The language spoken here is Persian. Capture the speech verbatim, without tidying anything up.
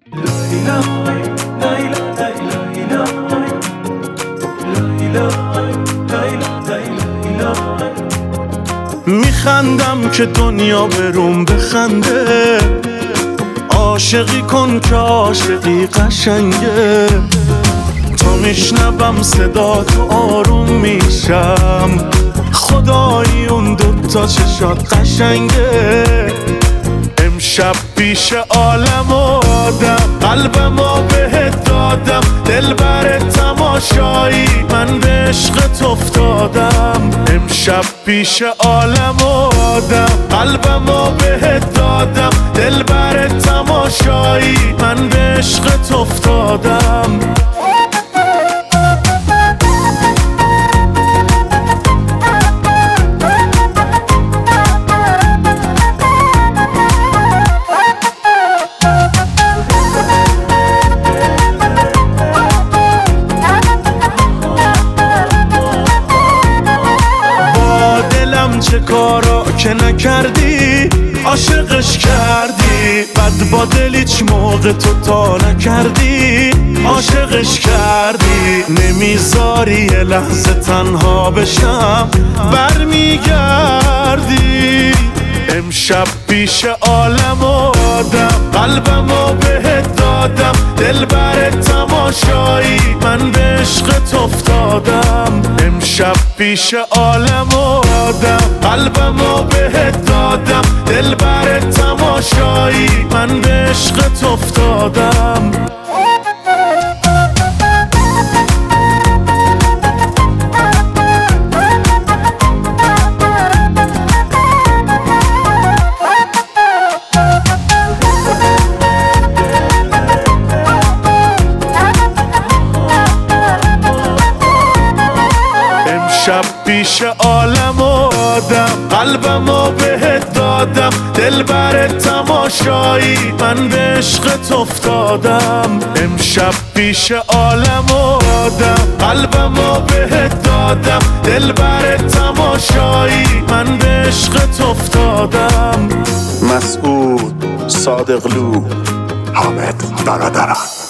میخندم که دنیا بروم بخنده، عاشقی کن که عاشقی قشنگه. تا میشنوم صدا تو آروم میشم، خدایی اون دوتا چشات قشنگه. امشب پیش عالم و آدم قلبمو بهت دادم، دل بر تماشایی من به عشقت افتادم. امشب پیش عالم و آدم قلبمو بهت دادم، دل بر تماشایی من به عشقت افتادم. چه کارا که نکردی عاشقش کردی، بد با دل هیچ موقع تو تا نکردی عاشقش کردی. نمیذاری یه لحظه تنها بشم برمیگردی. امشب پیش عالم و آدم قلبمو بهت دادم، دل بر تماشایی من به عشقت افتادم. امشب پیش عالم و آدم قلبمو بهت دادم، دل بر تماشایی من به عشقت افتادم. شب پیش عالم و آدم قلبمو بهت دادم، دل بر تماشایی من به عشقت افتادم. امشب پیش عالم و آدم قلبمو بهت دادم، دل بر تماشایی من به عشقت افتادم. مسعود صادقلو، حامد برادران.